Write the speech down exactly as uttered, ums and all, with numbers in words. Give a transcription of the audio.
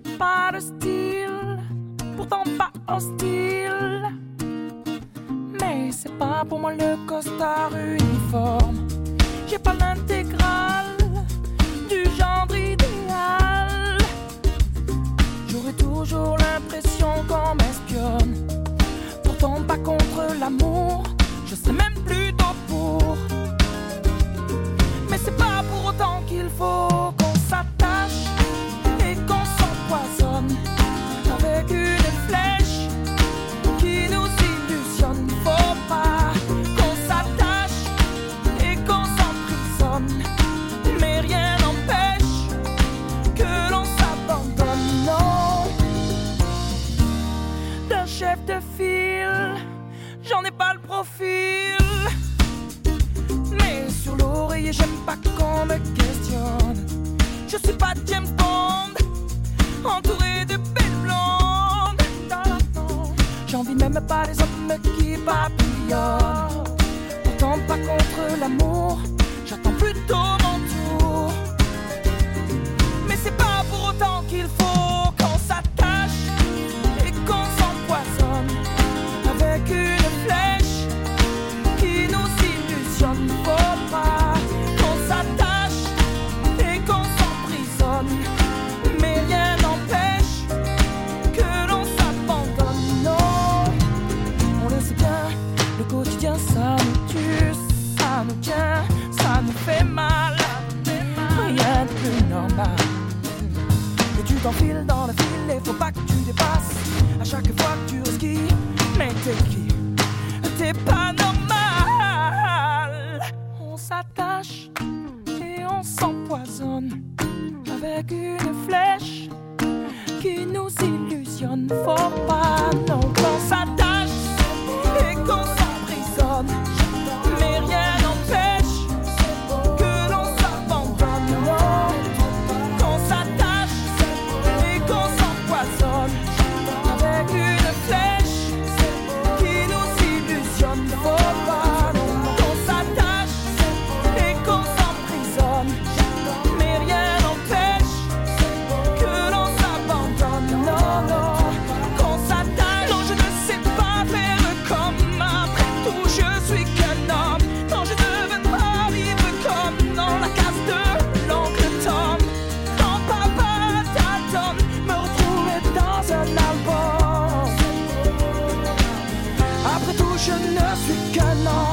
J'ai pas de style, pourtant pas hostile. Mais c'est pas pour moi le costard uniforme. J'ai pas l'intégrale du genre idéal. J'aurais toujours l'impression qu'on m'espionne. Pourtant pas contre l'amour, je sais même plutôt pour. Mais c'est pas pour autant qu'il faut qu'on s'attache et qu'on s'empoisonne avec une flèche qui nous illusionne. Faut pas qu'on s'attache et qu'on s'emprisonne, mais rien n'empêche que l'on s'abandonne. Non, d'un chef de file, j'en ai pas le profil. Mais sur l'oreiller, j'aime pas qu'on me questionne. Je suis pas James Bond, entouré de belles blondes. J'envie même pas les hommes qui papillonnent. Pourtant pas contre l'amour, j'attends plutôt mon tour. Mais c'est pas pour autant qu'il faut qu'on s'attache et qu'on s'empoisonne avec une flèche qui nous illusionne. Faut pas qu'on s'attache et qu'on s'emprisonne, mais rien n'empêche que l'on s'abandonne. Non, on le sait bien, le quotidien ça nous tue, ça nous tient, ça nous fait mal. Rien de plus normal que tu t'enfiles dans le fil et faut pas que tu dépasses à chaque fois que tu risques. Mais t'es qui? T'es pas normal. On s'attache et on s'empoisonne avec une flèche qui nous illusionne. Faut pas non qu'on s'attache et qu'on s'emprisonne, mais rien n'empêche que l'on s'abandonne. Non, qu'on s'attache et qu'on s'empoisonne avec une flèche qui nous illusionne. Faut pas non qu'on s'attache et qu'on s'emprisonne, mais rien n'empêche que l'on s'abandonne. Non, non, qu'on s'attache. Non, je ne sais pas faire comme après tout, je suis qu'un homme. Non, je ne veux pas vivre comme dans la case de l'oncle Tom. Quand papa t'attend, me retrouver dans un album. Après tout, je ne suis qu'un homme.